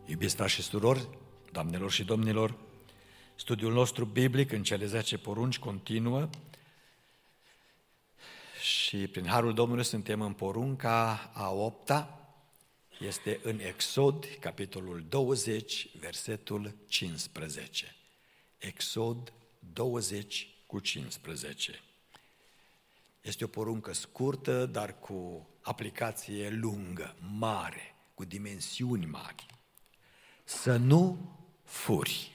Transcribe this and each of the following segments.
Iubiți frați și surori, doamnelor și domnilor, studiul nostru biblic în cele 10 porunci continuă și prin harul Domnului suntem în porunca a 8-a, este în Exod, capitolul 20, versetul 15. Exod 20 cu 15. Este o poruncă scurtă, dar cu aplicație lungă, mare, cu dimensiuni mari. Să nu furi.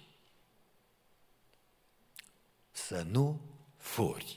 Să nu furi.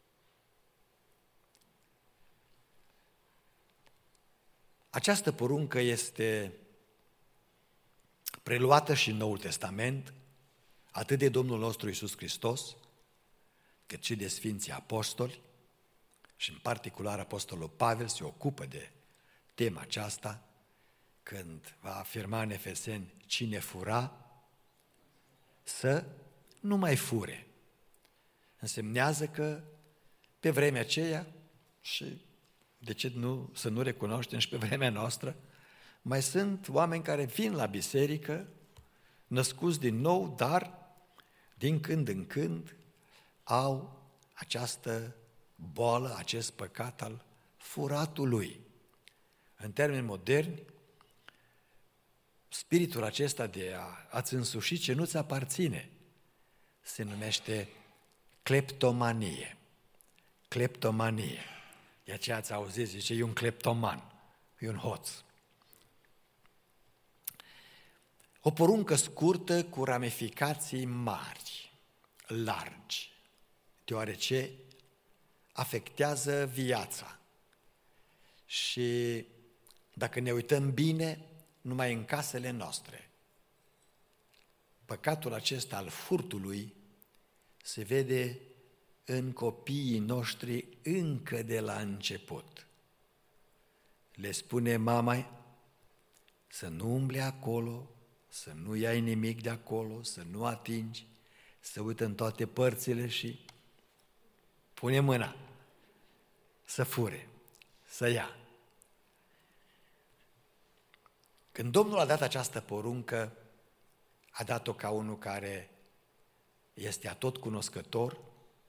Această poruncă este preluată și în Noul Testament, atât de Domnul nostru Iisus Hristos, cât și de Sfinții Apostoli, și în particular Apostolul Pavel se ocupă de tema aceasta, când va afirma în Efeseni, cine fura, să nu mai fure. Însemnează că pe vremea aceea, și de ce nu, să nu recunoaștem și pe vremea noastră, mai sunt oameni care vin la biserică, născuți din nou, dar din când în când au această boală, acest păcat al furatului. În termeni moderni, spiritul acesta de a-ți însuși ce nu-ți aparține se numește cleptomanie. Cleptomanie. De aceea ați auzit, zice, e un cleptoman, e un hoț. O poruncă scurtă cu ramificații mari, largi, deoarece afectează viața. Și dacă ne uităm bine, numai în casele noastre, păcatul acesta al furtului se vede în copiii noștri încă de la început. Le spune mama să nu umble acolo, să nu iai nimic de acolo, să nu atingi, să uită în toate părțile și pune mâna să fure, să ia. Când Domnul a dat această poruncă, a dat-o ca unul care este atotcunoscător,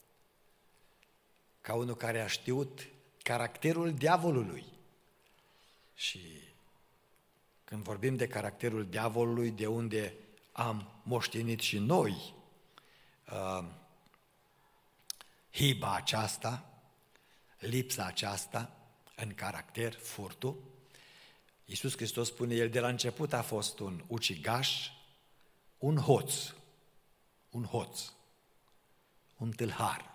ca unul care a știut caracterul diavolului. Și când vorbim de caracterul diavolului, de unde am moștenit și noi hiba aceasta, lipsa aceasta în caracter, furtul, Iisus Hristos spune, El de la început a fost un ucigaș, un hoț, un tâlhar.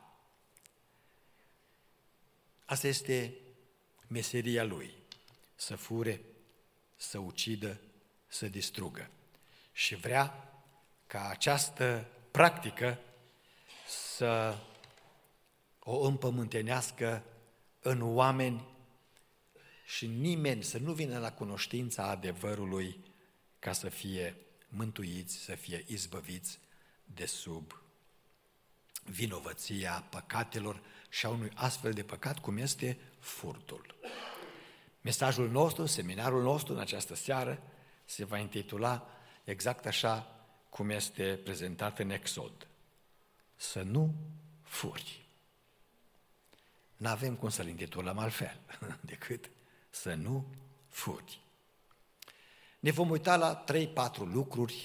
Asta este meseria Lui, să fure, să ucidă, să distrugă. Și vrea ca această practică să o împământenească în oameni și nimeni să nu vină la cunoștința adevărului ca să fie mântuiți, să fie izbăviți de sub vinovăția păcatelor și a unui astfel de păcat cum este furtul. Mesajul nostru, seminarul nostru în această seară se va intitula exact așa cum este prezentat în Exod. Să nu furi. N-avem cum să-l intitulăm altfel decât să nu furi. Ne vom uita la 3-4 lucruri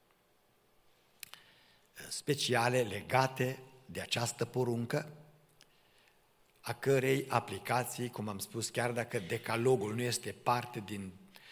speciale legate de această poruncă, a cărei aplicații, cum am spus, chiar dacă decalogul nu este parte din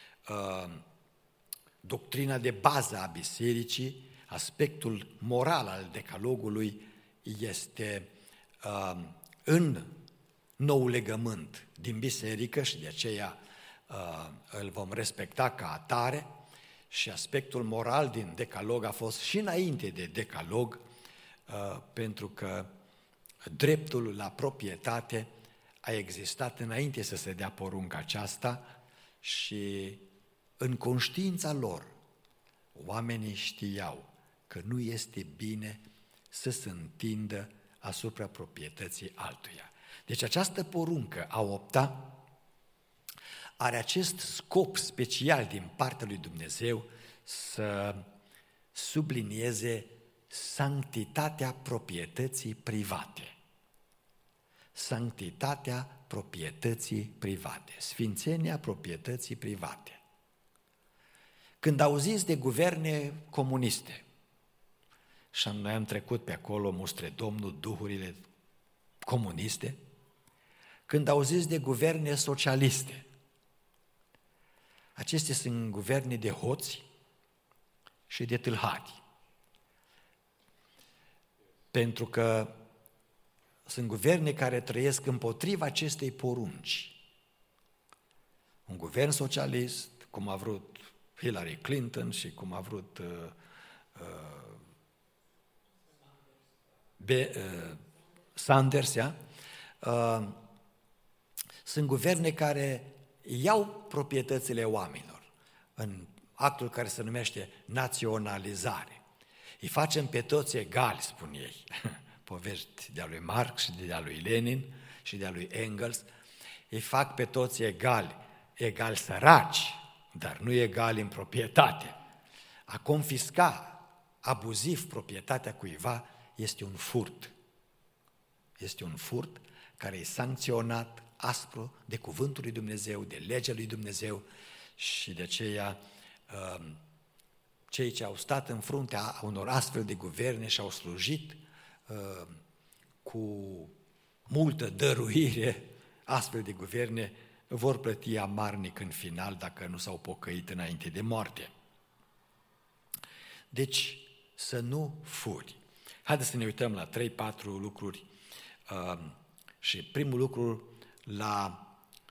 doctrina de bază a bisericii, aspectul moral al decalogului este în nou legământ din biserică și de aceea îl vom respecta ca atare, și aspectul moral din decalog a fost și înainte de decalog, pentru că dreptul la proprietate a existat înainte să se dea porunca aceasta și în conștiința lor oamenii știau că nu este bine să se întindă asupra proprietății altuia. Deci această poruncă a 8-a are acest scop special din partea lui Dumnezeu să sublinieze sanctitatea proprietății private. Sanctitatea proprietății private, sfințenia proprietății private. Când auziți de guverne comuniste, și noi am trecut pe acolo, mustre Domnul, duhurile comuniste, când auziți de guverne socialiste, acestea sunt guverne de hoți și de tâlhari. Pentru că sunt guverne care trăiesc împotriva acestei porunci. Un guvern socialist, cum a vrut Hillary Clinton și cum a vrut Sanders, sunt guverne care iau proprietățile oamenilor în actul care se numește naționalizare. Îi facem pe toți egali, spun ei. Povești de-a lui Marx și de-a lui Lenin și de-a lui Engels. Îi fac pe toți egali, egali săraci, dar nu egali în proprietate. A confisca abuziv proprietatea cuiva este un furt. Este un furt care e sancționat aspru de cuvântul lui Dumnezeu, de legea lui Dumnezeu și de aceea cei ce au stat în fruntea unor astfel de guverne și au slujit cu multă dăruire astfel de guverne vor plăti amarnic în final dacă nu s-au pocăit înainte de moarte. Deci să nu furi. Haideți să ne uităm la 3-4 lucruri și primul lucru la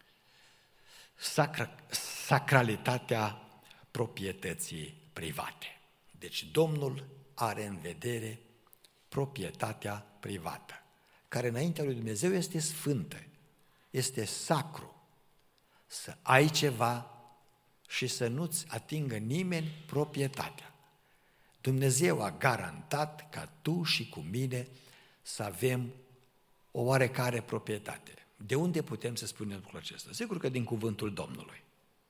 sacralitatea proprietății private. Deci Domnul are în vedere proprietatea privată, care înaintea lui Dumnezeu este sfântă, este sacru. Să ai ceva și să nu-ți atingă nimeni proprietatea. Dumnezeu a garantat ca tu și cu mine să avem o oarecare proprietate. De unde putem să spunem lucrul acesta? Sigur că din cuvântul Domnului.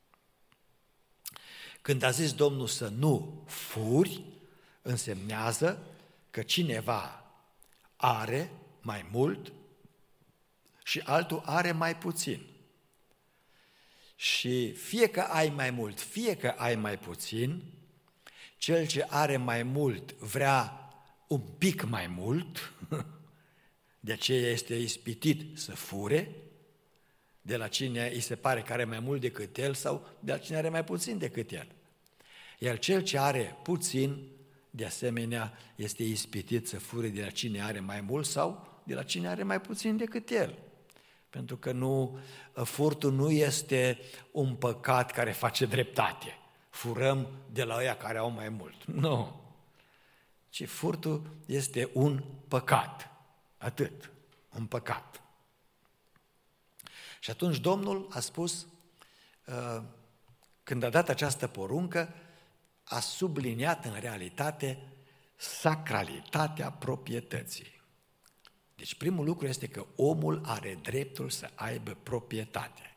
Când a zis Domnul să nu furi, însemnează că cineva are mai mult și altul are mai puțin. Și fie că ai mai mult, fie că ai mai puțin, cel ce are mai mult vrea un pic mai mult, de aceea este ispitit să fure, de la cine îi se pare că are mai mult decât el sau de la cine are mai puțin decât el. Iar cel ce are puțin, de asemenea, este ispitit să fure de la cine are mai mult sau de la cine are mai puțin decât el. Pentru că furtul nu este un păcat care face dreptate. Furăm de la ăia care au mai mult. Nu. Ci furtul este un păcat. Atât. Un păcat. Și atunci Domnul a spus, când a dat această poruncă, a subliniat în realitate sacralitatea proprietății. Deci primul lucru este că omul are dreptul să aibă proprietate.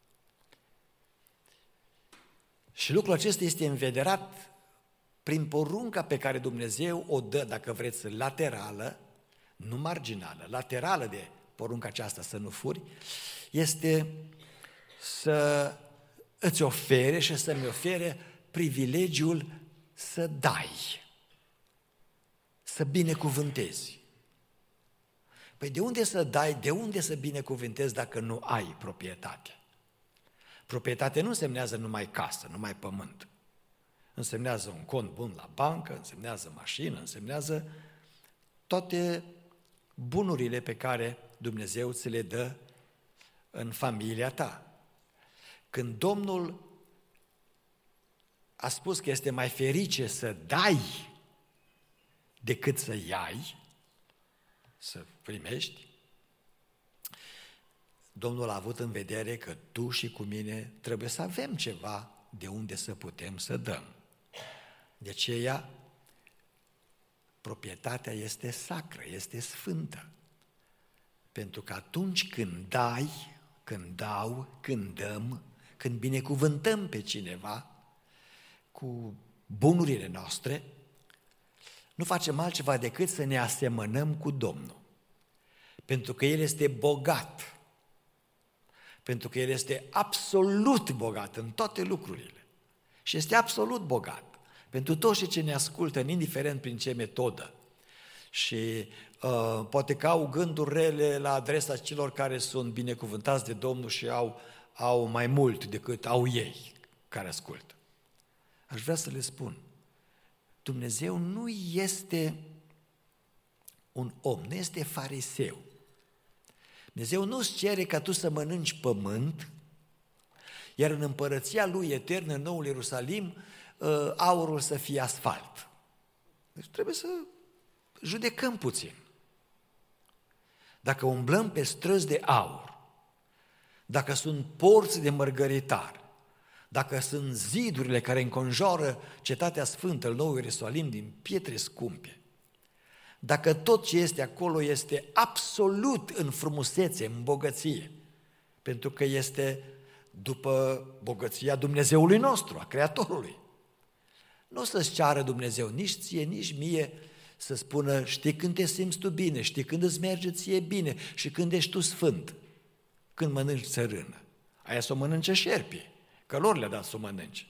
Și lucrul acesta este învederat prin porunca pe care Dumnezeu o dă, dacă vreți, laterală, nu marginală, laterală de porunca aceasta, să nu furi, este să îți ofere și să-mi ofere privilegiul să dai, să binecuvântezi. Păi de unde să dai, de unde să binecuvântezi dacă nu ai proprietate? Proprietate nu însemnează numai casă, numai pământ. Însemnează un cont bun la bancă, însemnează mașină, însemnează toate bunurile pe care Dumnezeu ți le dă în familia ta. Când Domnul a spus că este mai ferice să dai decât să iai, să primești, Domnul a avut în vedere că tu și cu mine trebuie să avem ceva de unde să putem să dăm. De aceea, proprietatea este sacră, este sfântă. Pentru că atunci când dai, când dau, când dăm, când binecuvântăm pe cineva cu bunurile noastre, nu facem altceva decât să ne asemănăm cu Domnul. Pentru că El este bogat. Pentru că El este absolut bogat în toate lucrurile. Și este absolut bogat. Pentru toți ce ne ascultă, indiferent prin ce metodă. Și poate că au gânduri rele la adresa celor care sunt binecuvântați de Domnul și au mai mult decât au ei care ascultă. Aș vrea să le spun, Dumnezeu nu este un om, nu este fariseu. Dumnezeu nu-ți cere ca tu să mănânci pământ, iar în împărăția Lui eternă, în Noul Ierusalim, aurul să fie asfalt. Deci trebuie să judecăm puțin. Dacă umblăm pe străzi de aur, dacă sunt porți de mărgăritar, dacă sunt zidurile care înconjoară cetatea sfântă, Noul Ierusalim, din pietre scumpe, dacă tot ce este acolo este absolut în frumusețe, în bogăție, pentru că este după bogăția Dumnezeului nostru, a Creatorului, nu o să-ți ceară Dumnezeu nici ție, nici mie să spună, știi când te simți tu bine, știi când îți merge ție bine și când ești tu sfânt, când mănânci țărână. Aia să o mănânce șerpii, că lor le-a dat să o mănânce.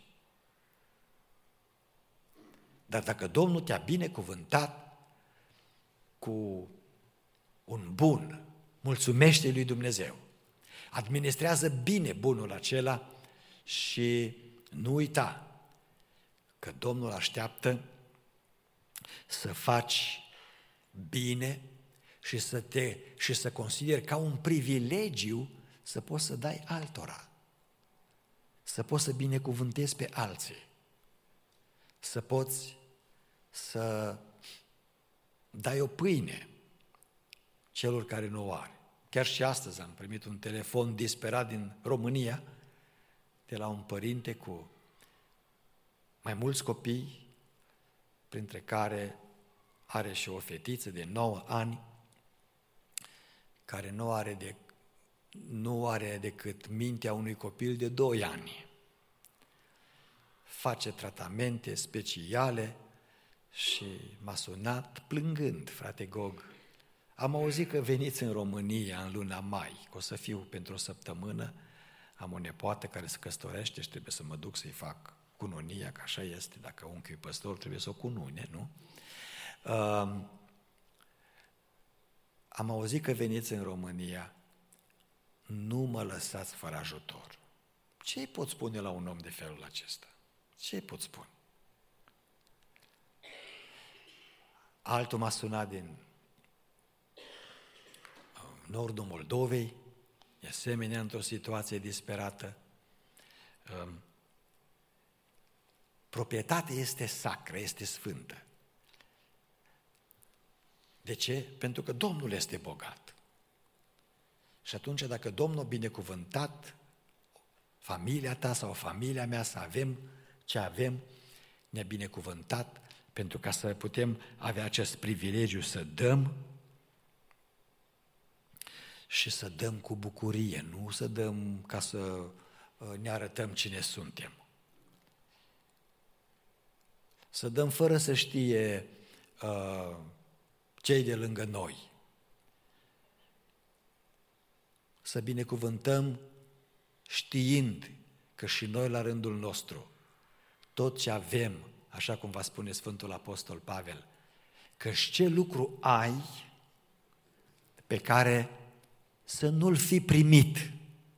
Dar dacă Domnul te-a binecuvântat cu un bun, mulțumește lui Dumnezeu, administrează bine bunul acela și nu uita că Domnul așteaptă să faci bine și să consideri ca un privilegiu să poți să dai altora, să poți să binecuvântezi pe alții, să poți să dai o pâine celor care nu o are. Chiar și astăzi am primit un telefon disperat din România de la un părinte cu mai mulți copii, printre care are și o fetiță de 9 ani, care nu are decât mintea unui copil de 2 ani. Face tratamente speciale și m-a sunat plângând, frate Gog. Am auzit că veniți în România în luna mai, că o să fiu pentru o săptămână, am o nepoată care se căsătorește și trebuie să mă duc să-i fac cununia, că așa este, dacă unchiul e păstor trebuie să o cunune, nu? Am auzit că veniți în România, nu mă lăsați fără ajutor. Ce pot spune la un om de felul acesta? Ce pot spune? Altul m-a sunat din nordul Moldovei, de asemenea într-o situație disperată. Proprietatea este sacră, este sfântă. De ce? Pentru că Domnul este bogat. Și atunci dacă Domnul a binecuvântat familia ta sau familia mea să avem ce avem, ne-a binecuvântat pentru ca să putem avea acest privilegiu să dăm și să dăm cu bucurie, nu să dăm ca să ne arătăm cine suntem. Să dăm fără să știe cei de lângă noi. Să binecuvântăm știind că și noi la rândul nostru, tot ce avem, așa cum va spune Sfântul Apostol Pavel, că și ce lucru ai pe care să nu-l fi primit.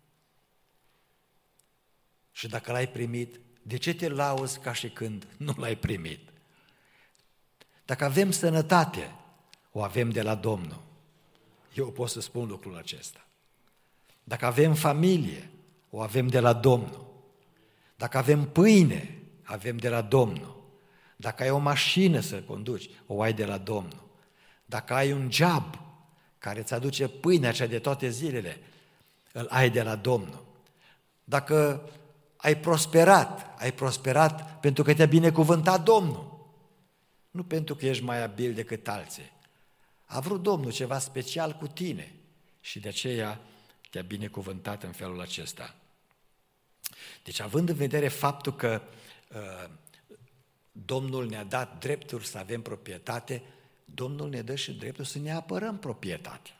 Și dacă l-ai primit, de ce te lauzi ca și când nu l-ai primit? Dacă avem sănătate, o avem de la Domnul. Eu pot să spun lucrul acesta. Dacă avem familie, o avem de la Domnul. Dacă avem pâine, avem de la Domnul. Dacă ai o mașină să conduci, o ai de la Domnul. Dacă ai un job care îți aduce pâinea cea de toate zilele, îl ai de la Domnul. Dacă ai prosperat pentru că te-a binecuvântat Domnul, nu pentru că ești mai abil decât alții. A vrut Domnul ceva special cu tine și de aceea te-a binecuvântat în felul acesta. Deci, având în vedere faptul că Domnul ne-a dat dreptul să avem proprietate, Domnul ne dă și dreptul să ne apărăm proprietatea.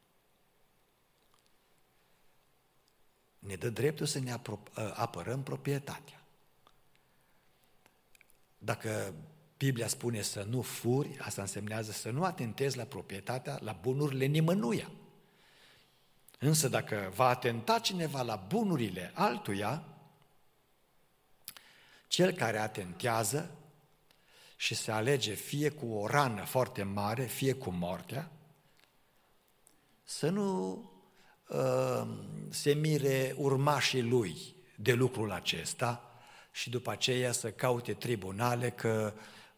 Ne dă dreptul să ne apărăm proprietatea. Dacă Biblia spune să nu furi, asta însemnează să nu atentezi la proprietatea, la bunurile nimănuia. Însă dacă va atenta cineva la bunurile altuia, cel care atentează și se alege fie cu o rană foarte mare, fie cu moartea, să nu se mire urmașii lui de lucrul acesta și după aceea să caute tribunale că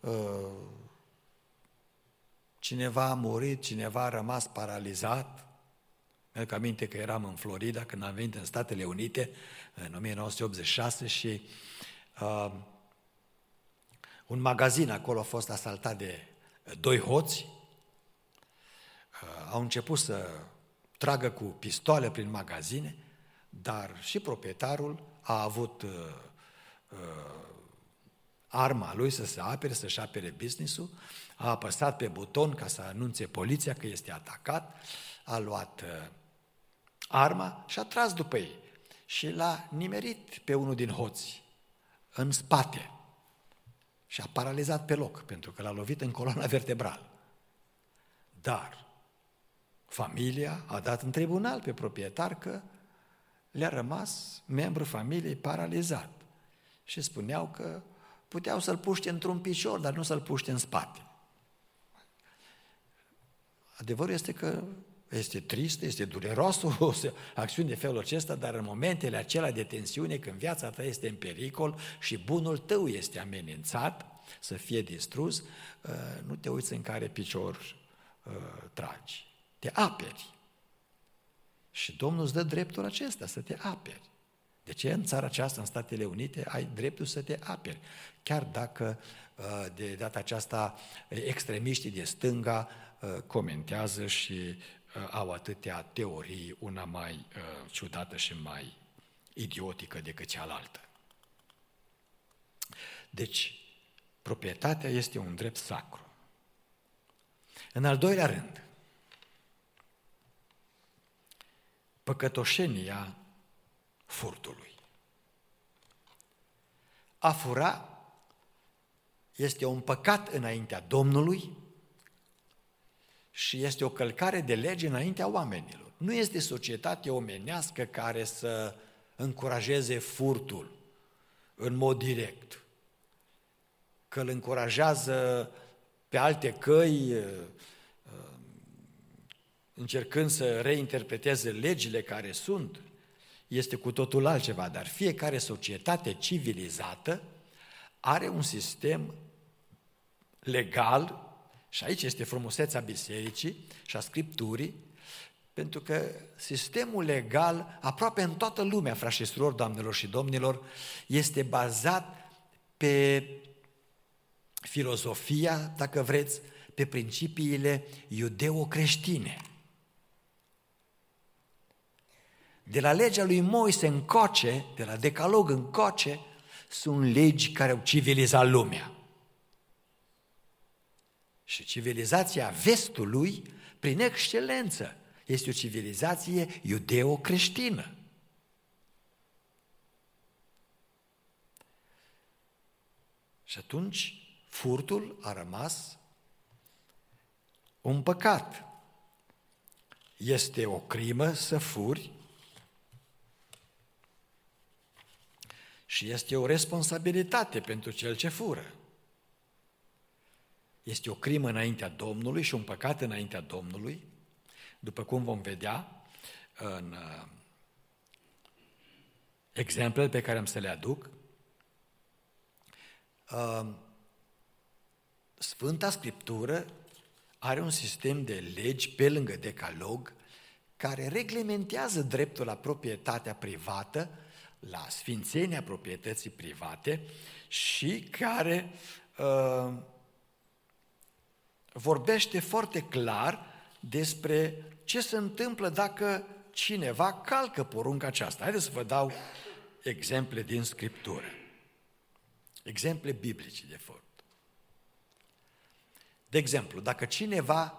cineva a murit, cineva a rămas paralizat. Mi-aduc aminte că eram în Florida când am venit în Statele Unite în 1986 și un magazin acolo a fost asaltat de 2 hoți. Au început să tragă cu pistoale prin magazine, dar și proprietarul a avut arma lui să se apere, să-și apere business-ul, a apăsat pe buton ca să anunțe poliția că este atacat, a luat arma și a tras după ei și l-a nimerit pe unul din hoți în spate și a paralizat pe loc, pentru că l-a lovit în coloana vertebrală. Dar familia a dat în tribunal pe proprietar că le-a rămas membru familiei paralizat și spuneau că puteau să-l puște într-un picior, dar nu să-l puște în spate. Adevărul este că este trist, este dureroasă o acțiune de felul acesta, dar în momentele acelea de tensiune, când viața ta este în pericol și bunul tău este amenințat să fie distrus, nu te uiți în care picior tragi. Te aperi. Și Domnul îți dă dreptul acesta, să te aperi. De ce în țara aceasta, în Statele Unite, ai dreptul să te aperi? Chiar dacă de data aceasta extremiștii de stânga comentează și au atâtea teorii, una mai ciudată și mai idiotică decât cealaltă. Deci, proprietatea este un drept sacru. În al doilea rând, păcătoșenia furtului. A fura este un păcat înaintea Domnului și este o călcare de lege înaintea oamenilor. Nu este societate omenească care să încurajeze furtul în mod direct, că îl încurajează pe alte căi, încercând să reinterpreteze legile care sunt, este cu totul altceva, dar fiecare societate civilizată are un sistem legal, și aici este frumusețea bisericii și a Scripturii, pentru că sistemul legal, aproape în toată lumea, frați și surori, doamnelor și domnilor, este bazat pe filozofia, dacă vreți, pe principiile iudeo-creștine. De la legea lui Moise încoace, de la Decalog încoace, sunt legi care au civilizat lumea. Și civilizația vestului, prin excelență, este o civilizație iudeo-creștină. Și atunci furtul a rămas un păcat. Este o crimă să furi și este o responsabilitate pentru cel ce fură. Este o crimă înaintea Domnului și un păcat înaintea Domnului, după cum vom vedea în exemplele pe care am să le aduc. Sfânta Scriptură are un sistem de legi pe lângă Decalog care reglementează dreptul la proprietatea privată, la sfințenia proprietății private și care vorbește foarte clar despre ce se întâmplă dacă cineva calcă porunca aceasta. Haideți să vă dau exemple din Scriptură, exemple biblice de fapt. De exemplu, dacă cineva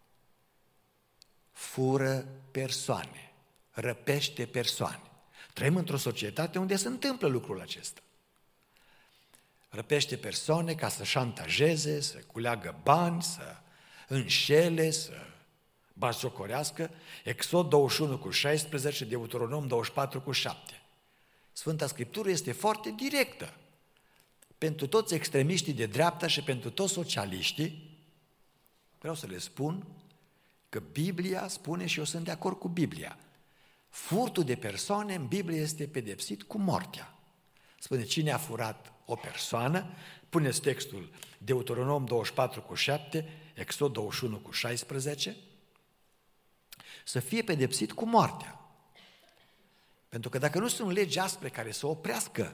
fură persoane, răpește persoane, trăim într-o societate unde se întâmplă lucrul acesta. Răpește persoane ca să șantajeze, să culeagă bani, să înșele, să batjocorească. Exod 21:16, Deuteronom 24:7. Sfânta Scriptură este foarte directă. Pentru toți extremiștii de dreapta și pentru toți socialiștii, vreau să le spun că Biblia spune, și eu sunt de acord cu Biblia, furtul de persoane în Biblie este pedepsit cu moartea. Spune, cine a furat o persoană, puneți textul Deuteronom 24:7, Exod 21:16, să fie pedepsit cu moartea. Pentru că dacă nu sunt legi aspre care să oprească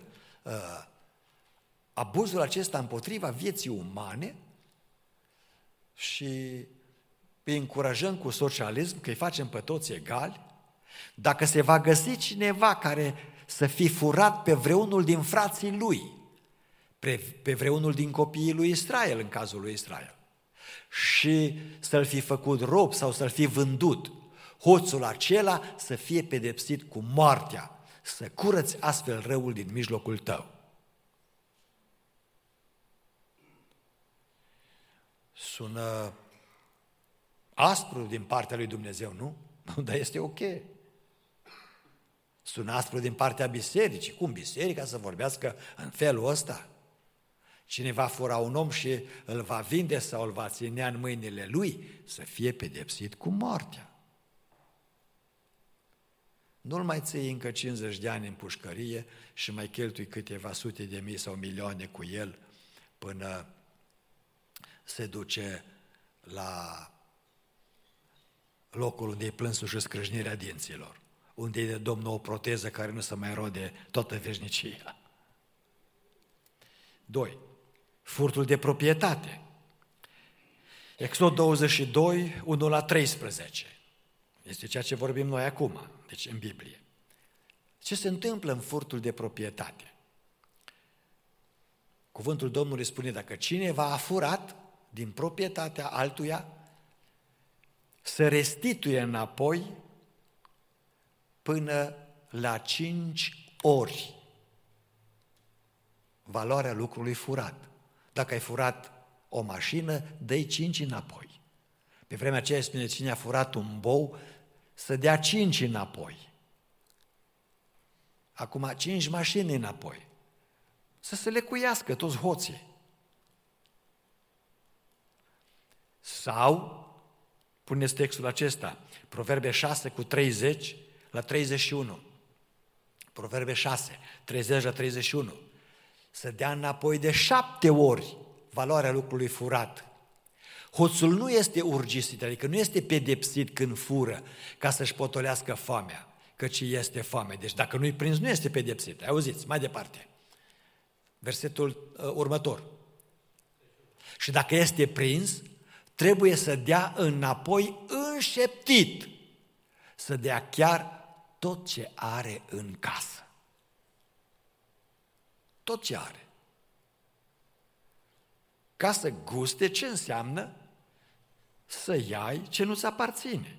abuzul acesta împotriva vieții umane și îi încurajăm cu socialism, că îi facem pe toți egali, dacă se va găsi cineva care să fi furat pe vreunul din frații lui, pe vreunul din copiii lui Israel, în cazul lui Israel, și să-l fi făcut rob sau să-l fi vândut, hoțul acela să fie pedepsit cu moartea, să curăți astfel răul din mijlocul tău. Sună aspru din partea lui Dumnezeu, nu? Dar este ok. Sună aspru din partea bisericii. Cum biserica să vorbească în felul ăsta? Cine va fura un om și îl va vinde sau îl va ținea în mâinile lui, să fie pedepsit cu moartea. Nu-l mai ții încă 50 de ani în pușcărie și mai cheltui câteva sute de mii sau milioane cu el până se duce la locul unde e plânsul și scrâșnirea dinților, unde e de Domnul o proteză care nu se mai rode toată veșnicia. 2. Furtul de proprietate. Exod 22, 1-13. Este ceea ce vorbim noi acum, deci în Biblie. Ce se întâmplă în furtul de proprietate? Cuvântul Domnului spune, dacă cineva a furat din proprietatea altuia, să restituie înapoi până la 5 ori valoarea lucrului furat. Dacă ai furat o mașină, dă-i 5 înapoi. Pe vremea aceea spune, cine a furat un bou, să dea 5 înapoi. Acum 5 mașini înapoi. Să se lecuiască toți hoții. Sau, puneți textul acesta, Proverbe 6:30-31. Proverbe 6, 30-31. Să dea înapoi de 7 ori valoarea lucrului furat. Hoțul nu este urgisit, adică nu este pedepsit când fură ca să-și potolească foamea, căci este foame. Deci dacă nu-i prins, nu este pedepsit. Auziți, mai departe. Versetul următor. Și dacă este prins, trebuie să dea înapoi înșeptit, să dea chiar tot ce are în casă. Tot ce are. Ca să guste ce înseamnă să iai ce nu-ți aparține.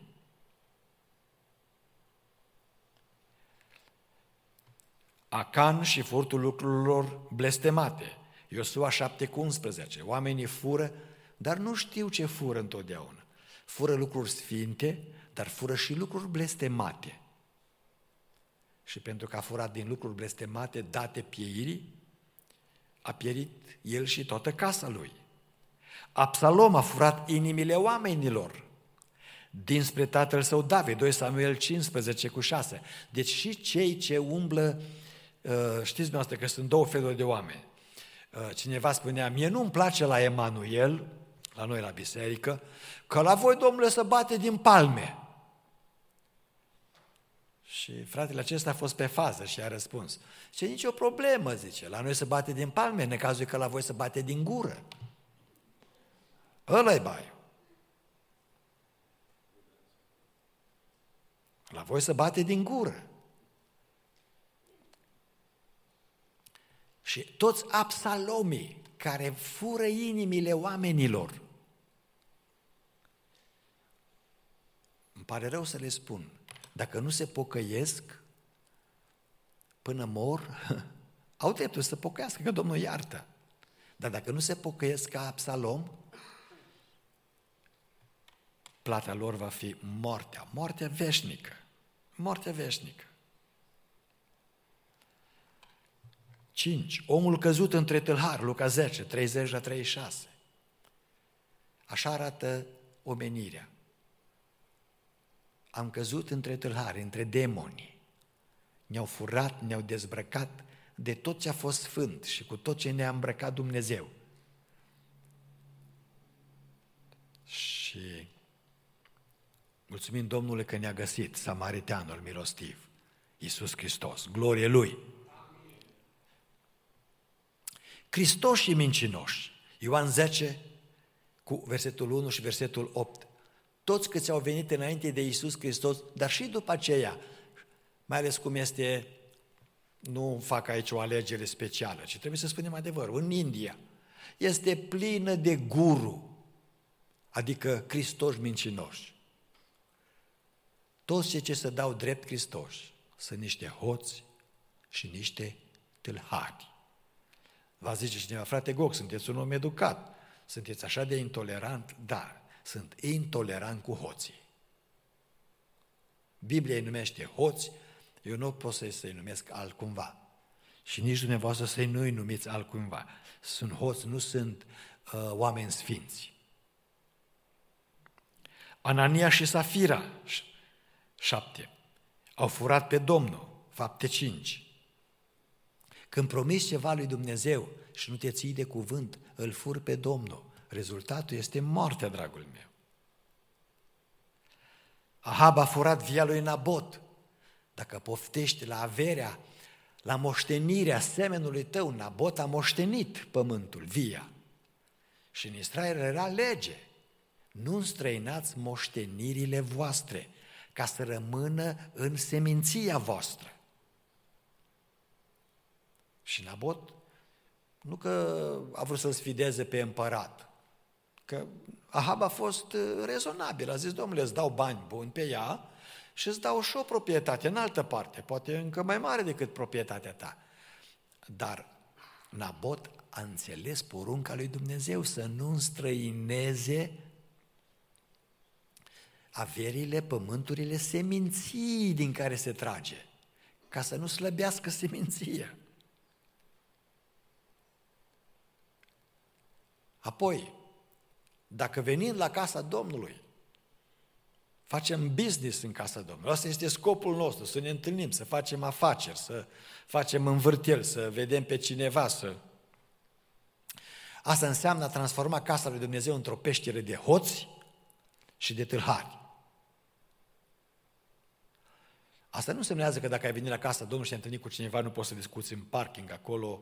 Acan și furtul lucrurilor blestemate. Iosua 7:11. Oamenii fură, dar nu știu ce fură întotdeauna. Fură lucruri sfinte, dar fură și lucruri blestemate. Și pentru că a furat din lucruri blestemate date pieirii, a pierit el și toată casa lui. Absalom a furat inimile oamenilor dinspre tatăl său David, 2 Samuel 15:6. Deci și cei ce umblă, știți dumneavoastră că sunt două feluri de oameni. Cineva spunea, mie nu-mi place la Emanuel, la noi la biserică, că la voi, domnule, să bate din palme. Și fratele acesta a fost pe fază și a răspuns. Ce nicio problemă, zice, la noi se bate din palme, în cazul că la voi se bate din gură. Ăla-i baiul. La voi se bate din gură. Și toți absalomii care fură inimile oamenilor, pare rău să le spun, dacă nu se pocăiesc până mor, au dreptul să pocăiască, că Domnul iartă. Dar dacă nu se pocăiesc ca Absalom, plata lor va fi moartea veșnică. Moartea veșnică. 5. Omul căzut între tâlhari, Luca 10, 30-36. Așa arată omenirea. Am căzut între tâlhari, între demoni. Ne-au furat, ne-au dezbrăcat de tot ce a fost sfânt și cu tot ce ne-a îmbrăcat Dumnezeu. Și mulțumim Domnului că ne-a găsit samariteanul milostiv, Iisus Hristos, glorie Lui. Hristoși și mincinoși, Ioan 10, cu versetul 1 și versetul 8. Toți câți au venit înainte de Iisus Hristos, dar și după aceea, mai ales cum este, nu fac aici o alegere specială, ci trebuie să spunem adevărul, în India este plină de guru, adică Hristoși mincinoși. Toți cei ce se dau drept Hristoși sunt niște hoți și niște tâlhari. Va zice cineva, frate Goc, sunteți un om educat, sunteți așa de intolerant, dar sunt intolerant cu hoții. Biblia îi numește hoți, eu nu pot să-i numesc altcumva. Și nici dumneavoastră să-i nu-i numiți altcumva. Sunt hoți, nu sunt oameni sfinți. Anania și Safira, 7, au furat pe Domnul, fapte 5. Când promiți ceva lui Dumnezeu și nu te ții de cuvânt, îl furi pe Domnul. Rezultatul este moartea, dragul meu. Ahab a furat via lui Nabot. Dacă poftești la averea, la moștenirea semenului tău, Nabot a moștenit pământul, via. Și în Israel era lege. Nu înstrăinați moștenirile voastre, ca să rămână în seminția voastră. Și Nabot, nu că a vrut să-l sfideze pe împărat, că Ahab a fost rezonabil, a zis, domnule, îți dau bani buni pe ea și îți dau și o proprietate în altă parte, poate încă mai mare decât proprietatea ta. Dar Nabot a înțeles porunca lui Dumnezeu să nu înstrăineze averile, pământurile, seminții din care se trage, ca să nu slăbească seminția. Apoi, dacă venim la casa Domnului, facem business în casa Domnului, asta este scopul nostru, să ne întâlnim, să facem afaceri, să facem învârteli, să vedem pe cineva, Asta înseamnă a transforma casa lui Dumnezeu într-o peșteră de hoți și de tâlhari. Asta nu semnează că dacă ai venit la casa Domnului și te-ai întâlnit cu cineva, nu poți să discuți în parking, acolo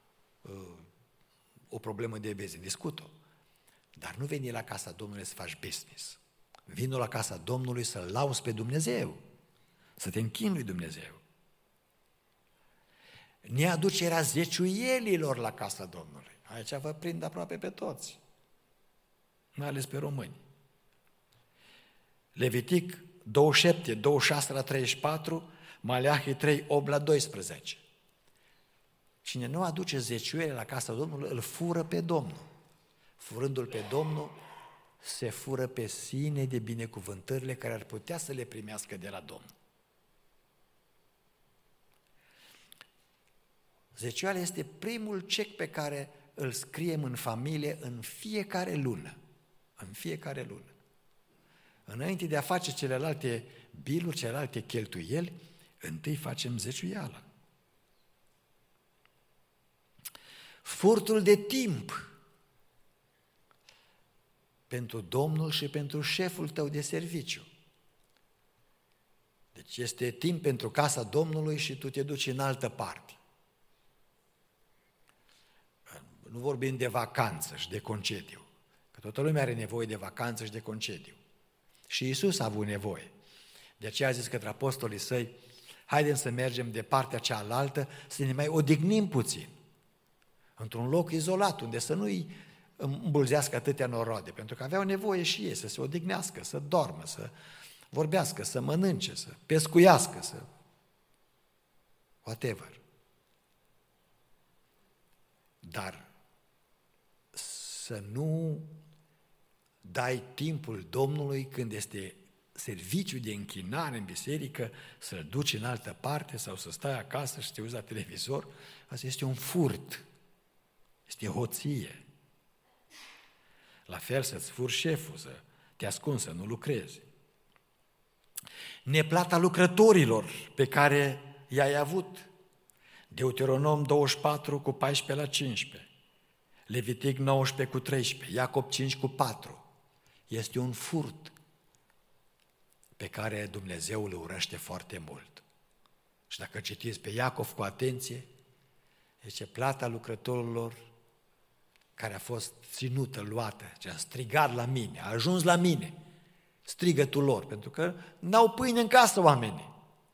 o problemă de business, discut-o. Dar nu veni la casa Domnului să faci business. Vino la casa Domnului să-L lauzi pe Dumnezeu, să te închini lui Dumnezeu. Neaducerea zeciuielilor la casa Domnului. Aici vă prind aproape pe toți, mai ales pe români. Levitic 27, 26 la 34, Maleahi 3, 8 la 12. Cine nu aduce zeciuiele la casa Domnului, îl fură pe Domnul. Furându-l pe Domnul, se fură pe sine de binecuvântările care ar putea să le primească de la Domnul. Zeciuiala este primul cec pe care îl scriem în familie în fiecare lună. În fiecare lună. Înainte de a face celelalte biluri, celelalte cheltuieli, întâi facem zeciuiala. Furtul de timp pentru Domnul și pentru șeful tău de serviciu. Deci este timp pentru casa Domnului și tu te duci în altă parte. Nu vorbim de vacanță și de concediu, că toată lumea are nevoie de vacanță și de concediu. Și Iisus a avut nevoie. De aceea a zis către apostolii săi, haidem să mergem de partea cealaltă, să ne mai odihnim puțin, într-un loc izolat, unde să nu-i îmbulzească atâtea noroade, pentru că aveau nevoie și ei să se odihnească, să doarmă, să vorbească, să mănânce, să pescuiască, să whatever. Dar să nu dai timpul Domnului când este serviciu de închinare în biserică, să-l duci în altă parte sau să stai acasă și să te uiți la televizor, asta este un furt, este hoție. La fel să-ți furi șeful, să te ascunzi, să nu lucrezi. Neplata lucrătorilor pe care i-ai avut. Deuteronom 24 cu 14 la 15, Levitic 19 cu 13, Iacob 5 cu 4. Este un furt pe care Dumnezeu îl urăște foarte mult. Și dacă citiți pe Iacov cu atenție, zice plata lucrătorilor care a fost ținută, luată, ce a strigat la mine, a ajuns la mine, strigătul lor, pentru că n-au pâine în casă oamenii.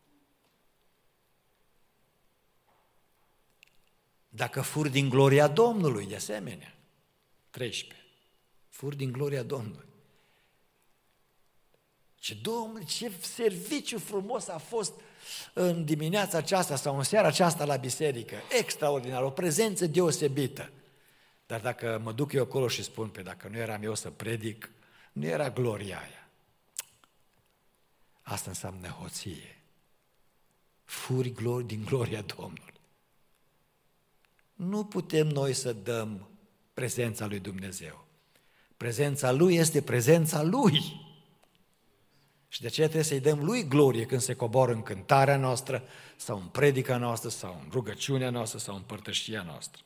Dacă furi din gloria Domnului, de asemenea, 13, furi din gloria Domnului. Domnule, ce serviciu frumos a fost în dimineața aceasta sau în seara aceasta la biserică, extraordinar, o prezență deosebită. Dar dacă mă duc eu acolo și spun, dacă nu eram eu să predic, nu era gloria aia. Asta înseamnă hoție. Furi din gloria Domnului. Nu putem noi să dăm prezența lui Dumnezeu. Prezența Lui este prezența Lui. Și de aceea trebuie să-i dăm Lui glorie când se coboară în cântarea noastră, sau în predica noastră, sau în rugăciunea noastră, sau în părtășia noastră.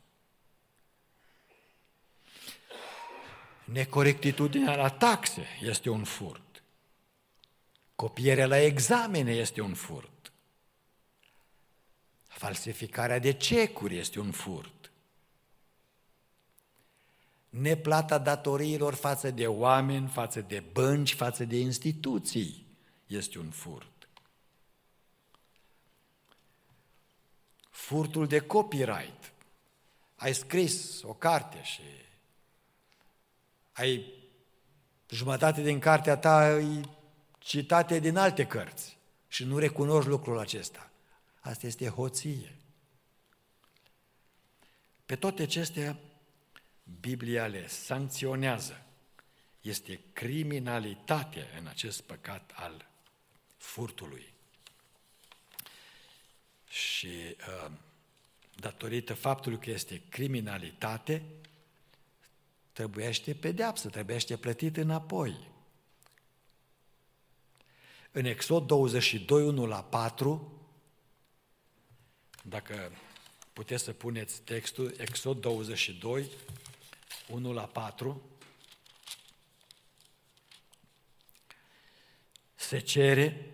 Necorectitudinea la taxe este un furt. Copierea la examene este un furt. Falsificarea de cecuri este un furt. Neplata datoriilor față de oameni, față de bănci, față de instituții este un furt. Furtul de copyright. Ai scris o carte și ai jumătate din cartea ta citate din alte cărți și nu recunoști lucrul acesta. Asta este hoție. Pe toate acestea, Biblia le sancționează. Este criminalitate în acest păcat al furtului. Și datorită faptului că este criminalitate, trebuiește pedeapsă, trebuiește plătit înapoi. În Exod 22, 1 la 4, dacă puteți să puneți textul, Exod 22, 1 la 4, se cere,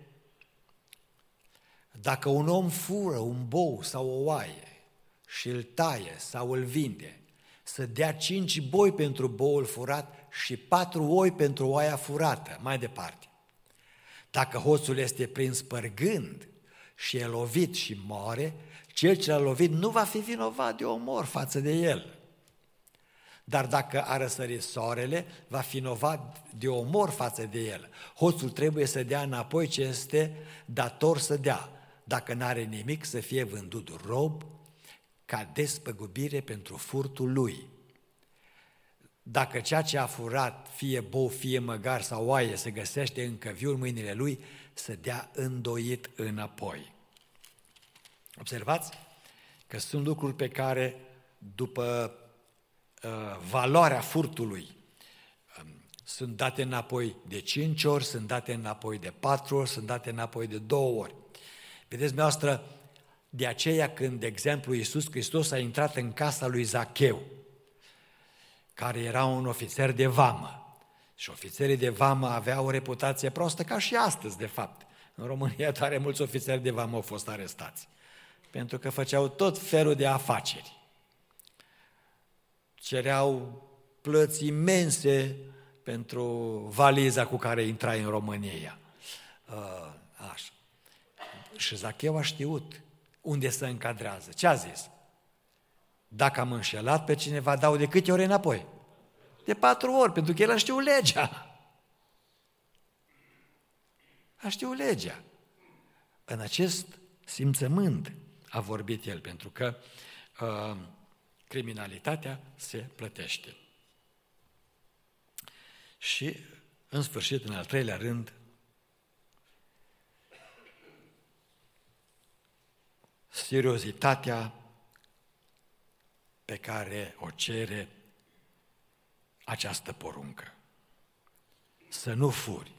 dacă un om fură un bou sau o oaie și îl taie sau îl vinde, să dea 5 boi pentru boul furat și 4 oi pentru oaia furată. Mai departe, dacă hoțul este prins spărgând și e lovit și moare, cel ce l-a lovit nu va fi vinovat de omor față de el. Dar dacă a răsărit soarele, va fi vinovat de omor față de el. Hoțul trebuie să dea înapoi ce este dator să dea. Dacă n-are nimic, să fie vândut rob ca despăgubire pentru furtul lui. Dacă ceea ce a furat, fie bou, fie măgar sau oaie, se găsește încă viu în mâinile lui, să dea îndoit înapoi. Observați că sunt lucruri pe care, după valoarea furtului, sunt date înapoi de 5 ori, sunt date înapoi de 4 ori, sunt date înapoi de 2 ori. Vedeți, dumneavoastră, de aceea când, de exemplu, Iisus Hristos a intrat în casa lui Zacheu, care era un ofițer de vamă, și ofițerii de vamă aveau o reputație proastă, ca și astăzi, de fapt. În România tare mulți ofițeri de vamă au fost arestați, pentru că făceau tot felul de afaceri. Cereau plăți imense pentru valiza cu care intrai în România. Așa. Și Zacheu a știut unde se încadrează. Ce a zis? Dacă am înșelat pe cineva, dau de câte ori înapoi? De 4 ori, pentru că el a știut legea. a știut legea. În acest simțământ a vorbit el, pentru că criminalitatea se plătește. Și, în sfârșit, în al treilea rând, seriozitatea pe care o cere această poruncă. Să nu furi.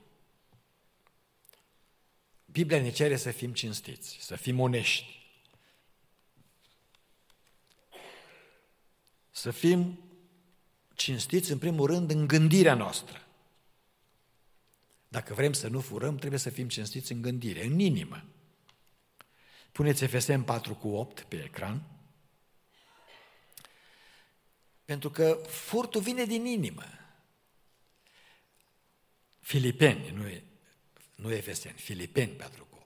Biblia ne cere să fim cinstiți, să fim onești. Să fim cinstiți, în primul rând, în gândirea noastră. Dacă vrem să nu furăm, trebuie să fim cinstiți în gândire, în inimă. Puneți Efeseni 4:8 pe ecran. Pentru că furtul vine din inimă. Filipeni, nu Efeseni, Filipeni 4:8.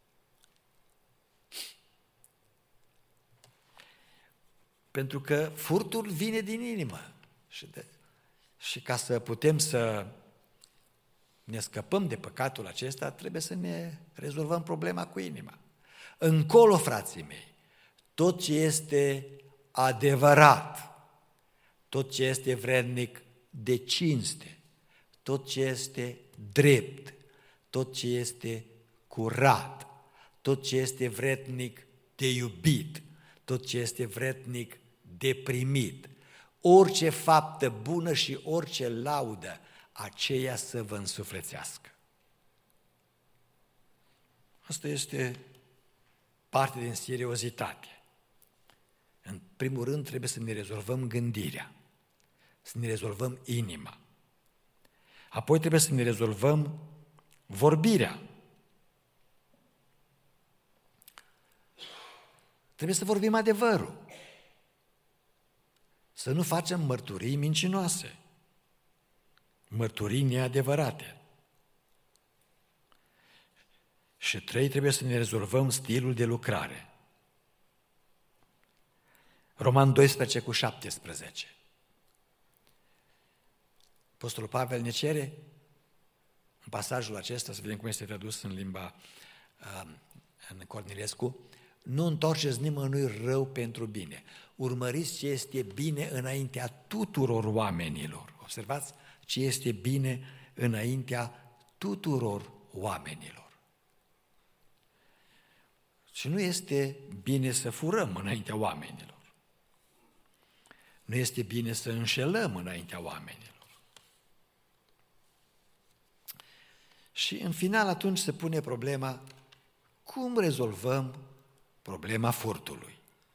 Pentru că furtul vine din inimă. Și ca să putem să ne scăpăm de păcatul acesta, trebuie să ne rezolvăm problema cu inima. Încolo, frații mei, tot ce este adevărat, tot ce este vrednic de cinste, tot ce este drept, tot ce este curat, tot ce este vrednic de iubit, tot ce este vrednic de primit, orice faptă bună și orice laudă, aceea să vă însuflețească. Asta este parte din seriozitate. În primul rând trebuie să ne rezolvăm gândirea, să ne rezolvăm inima. Apoi trebuie să ne rezolvăm vorbirea. Trebuie să vorbim adevărul. Să nu facem mărturii mincinoase, mărturii neadevărate. Și 3, trebuie să ne rezolvăm stilul de lucrare. Roman 12:17. Apostolul Pavel ne cere în pasajul acesta, să vedem cum este tradus în limba în Cornilescu, nu întoarceți nimănui rău pentru bine. Urmăriți ce este bine înaintea tuturor oamenilor. Observați ce este bine înaintea tuturor oamenilor. Și nu este bine să furăm înaintea oamenilor. Nu este bine să înșelăm înaintea oamenilor. Și în final atunci se pune problema, cum rezolvăm problema furtului?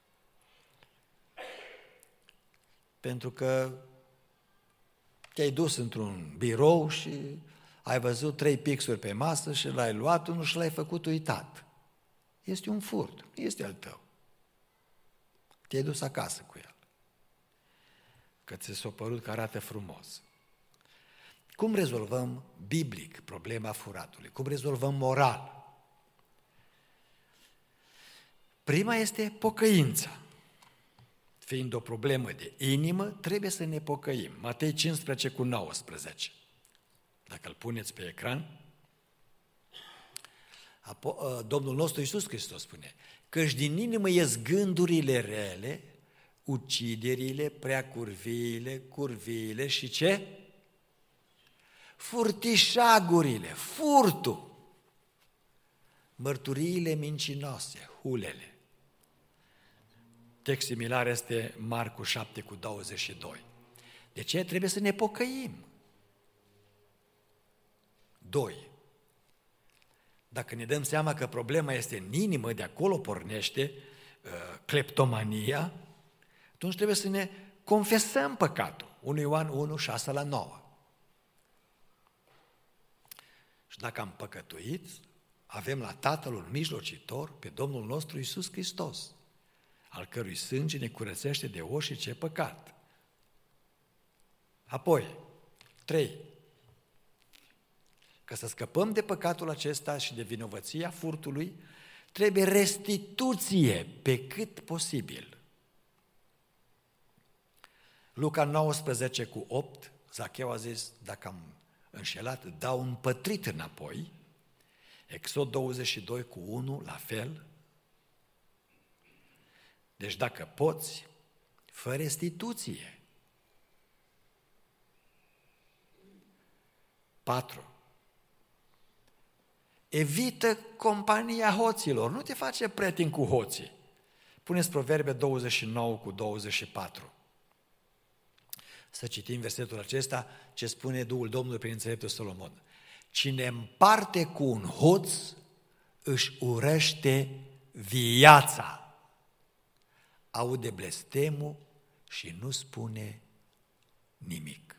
Pentru că te-ai dus într-un birou și ai văzut 3 pixuri pe masă și l-ai luat unul și l-ai făcut uitat. Este un furt, nu este al tău. Te-ai dus acasă cu el. Că ți s-a părut că arată frumos. Cum rezolvăm biblic problema furatului? Cum rezolvăm moral? Prima este pocăința. Fiind o problemă de inimă, trebuie să ne pocăim. Matei 15:19. Dacă îl puneți pe ecran, Domnul nostru Iisus Hristos spune, căci din inimă ies gândurile rele, uciderile, preacurviile, curviile și ce? Furtișagurile, furtul, mărturiile mincinoase, hulele. Text similar este Marcu 7:22. De ce? Trebuie să ne pocăim. 2. Dacă ne dăm seama că problema este în inimă, de acolo pornește cleptomania, atunci trebuie să ne confesăm păcatul. 1 Ioan 1:6-9. Și dacă am păcătuit, avem la Tatăl un mijlocitor, pe Domnul nostru Iisus Hristos, al cărui sânge ne curățește de orice păcat. Apoi, 3. Ca să scăpăm de păcatul acesta și de vinovăția furtului, trebuie restituție pe cât posibil. Luca 19:8, Zacheu a zis, dacă am înșelat, dau un pătrit înapoi, Exod 22 cu 1, la fel. Deci dacă poți, fă restituție. 4. Evită compania hoților, nu te face prieten cu hoții. Puneți Proverbe 29 cu 24. Să citim versetul acesta, ce spune Duhul Domnului prin înțeleptul Solomon. Cine împarte cu un hoț, își urăște viața. Aude blestemul și nu spune nimic.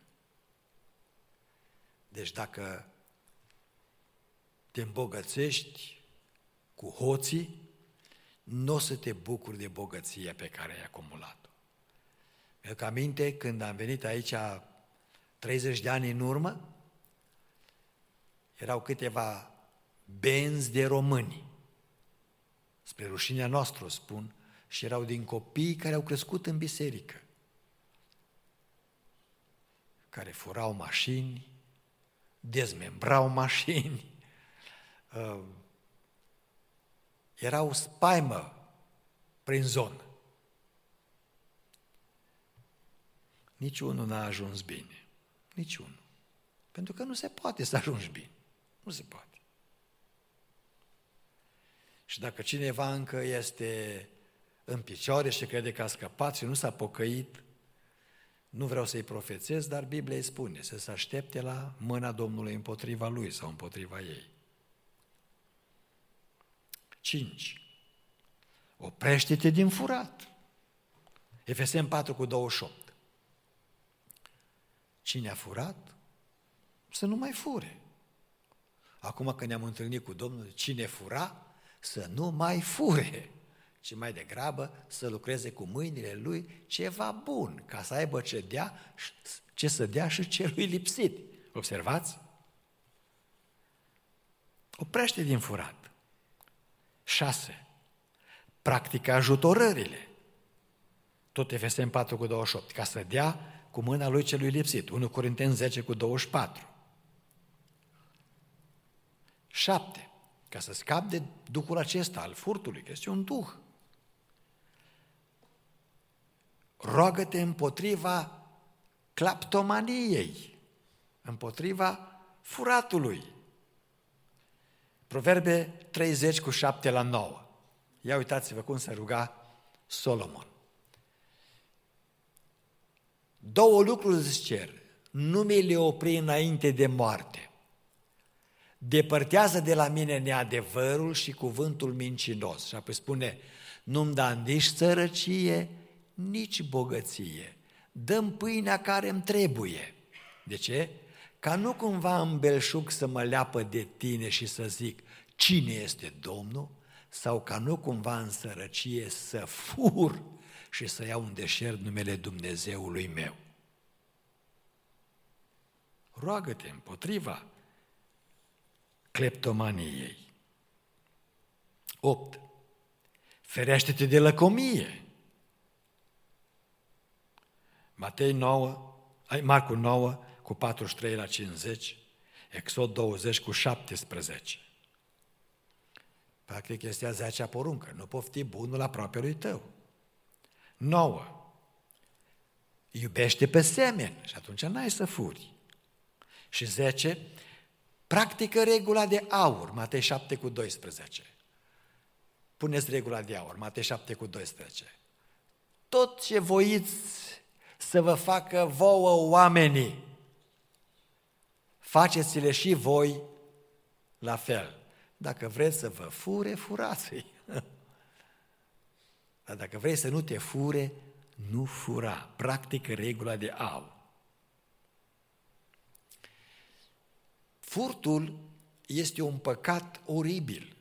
Deci dacă te îmbogățești cu hoții, nu o să te bucuri de bogăția pe care ai acumulat-o. Mi-aduc aminte când am venit aici 30 de ani în urmă, erau câteva benzi de români, spre rușinea noastră, spun, și erau din copii care au crescut în biserică, care furau mașini, dezmembrau mașini, erau spaimă prin zonă. Niciunul n-a ajuns bine. Niciunul. Pentru că nu se poate să ajungi bine. Nu se poate. Și dacă cineva încă este în picioare și crede că a scăpat și nu s-a pocăit, nu vreau să-i profețez, dar Biblia îi spune să se aștepte la mâna Domnului împotriva lui sau împotriva ei. 5. Oprește-te din furat. Efeseni 4 cu 28. Cine a furat, să nu mai fure. Acum când ne-am întâlnit cu Domnul, cine fura, să nu mai fure, ci mai degrabă să lucreze cu mâinile lui ceva bun, ca să aibă ce să dea și celui lipsit. Observați? Oprește din furat. 6. Practică ajutorările. Tot Efeseni 4 cu 28, ca să dea cu mâna lui celui lipsit. 1 Corinteni 10 cu 24. 7. Ca să scapi de duhul acesta al furtului, că este un duh. Roagă-te împotriva claptomaniei, împotriva furatului. Proverbe 30 cu 7 la 9. Ia uitați-vă cum se ruga Solomon. 2 lucruri îți cer, nu mi le opri înainte de moarte. Depărtează de la mine neadevărul și cuvântul mincinos. Și apoi spune, nu-mi da nici sărăcie, nici bogăție. Dă-mi pâinea care îmi trebuie. De ce? Ca nu cumva în belșug să mă leapă de tine și să zic, cine este Domnul? Sau ca nu cumva în sărăcie să fur și să iau în deșert numele Dumnezeului meu. Roagă-te împotriva cleptomaniei. 8. Ferește-te de lăcomie. Marcu 9 cu 43 la 50, Exod 20 cu 17. Practic este a 10-a poruncă, nu pofti bunul aproapelui tău. 9. Iubește pe semeni și atunci n-ai să furi. Și 10. Practică regula de aur, Matei 7 cu 12. Puneți regula de aur, Matei 7 cu 12. Tot ce voiți să vă facă vouă oamenii, faceți-le și voi la fel. Dacă vreți să vă fure, furați-i. Dar dacă vrei să nu te fure, nu fura. Practică regula de aur. Furtul este un păcat oribil,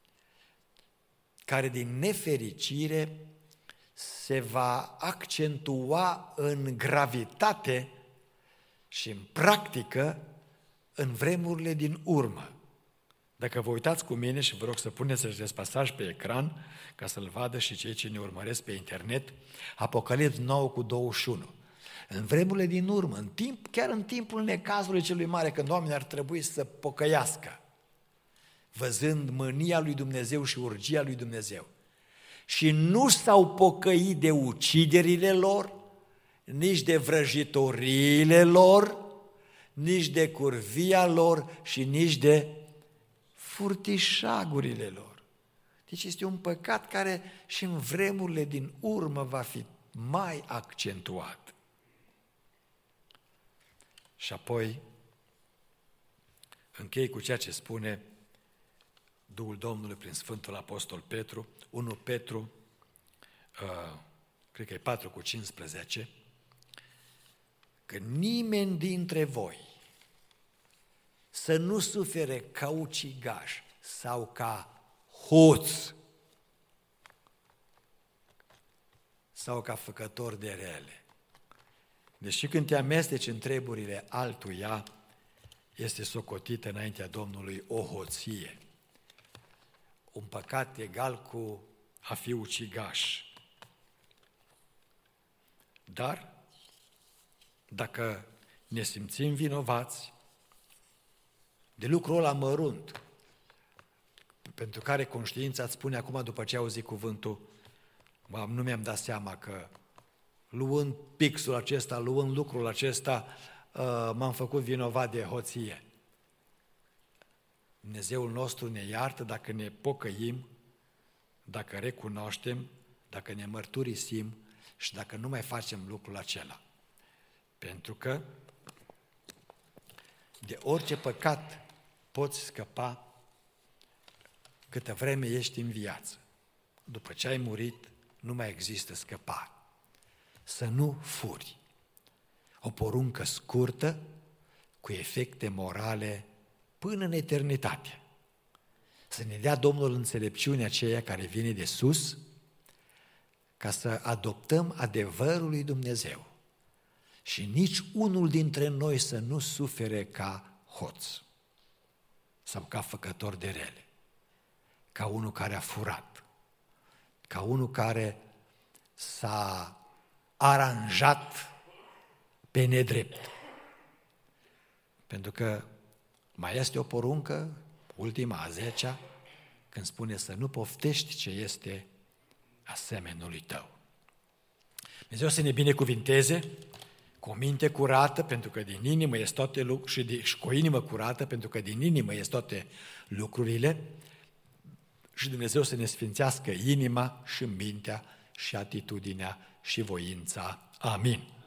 care din nefericire se va accentua în gravitate și în practică în vremurile din urmă. Dacă vă uitați cu mine și vă rog să puneți acest pasaj pe ecran, ca să-l vadă și cei ce ne urmăresc pe internet, Apocalips 9 cu 21. În vremurile din urmă, chiar în timpul necazului celui mare, când oamenii ar trebui să pocăiască, văzând mânia lui Dumnezeu și urgia lui Dumnezeu. Și nu s-au pocăit de uciderile lor, nici de vrăjitoriile lor, nici de curvia lor și nici de furtișagurile lor. Deci este un păcat care și în vremurile din urmă va fi mai accentuat. Și apoi închei cu ceea ce spune Duhul Domnului prin Sfântul Apostol Petru, 1 Petru, cred că e 4:15, că nimeni dintre voi să nu sufere ca ucigaș sau ca hoț sau ca făcător de rele. Deci când te amesteci în treburile altuia, este socotită înaintea Domnului o hoție. Un păcat egal cu a fi ucigaș. Dar, dacă ne simțim vinovați de lucrul ăla mărunt, pentru care conștiința îți spune acum, după ce auzi cuvântul, nu mi-am dat seama că luând pixul acesta, luând lucrul acesta, m-am făcut vinovat de hoție. Dumnezeul nostru ne iartă dacă ne pocăim, dacă recunoaștem, dacă ne mărturisim și dacă nu mai facem lucrul acela. Pentru că de orice păcat poți scăpa câtă vreme ești în viață. După ce ai murit, nu mai există scăpare. Să nu furi. O poruncă scurtă, cu efecte morale până în eternitate. Să ne dea Domnul înțelepciunea aceea care vine de sus, ca să adoptăm adevărul lui Dumnezeu și nici unul dintre noi să nu sufere ca hoț sau ca făcător de rele, ca unul care a furat, ca unul care s-a aranjat pe nedrept. Pentru că mai este o poruncă, ultima, a 10-a, când spune să nu poftești ce este asemenului tău. Dumnezeu să ne binecuvinteze cu o minte curată, pentru că din inimă este toate lucrurile, și cu o inimă curată, pentru că din inimă este toate lucrurile, și Dumnezeu să ne sfințească inima și mintea și atitudinea și voința. Amin.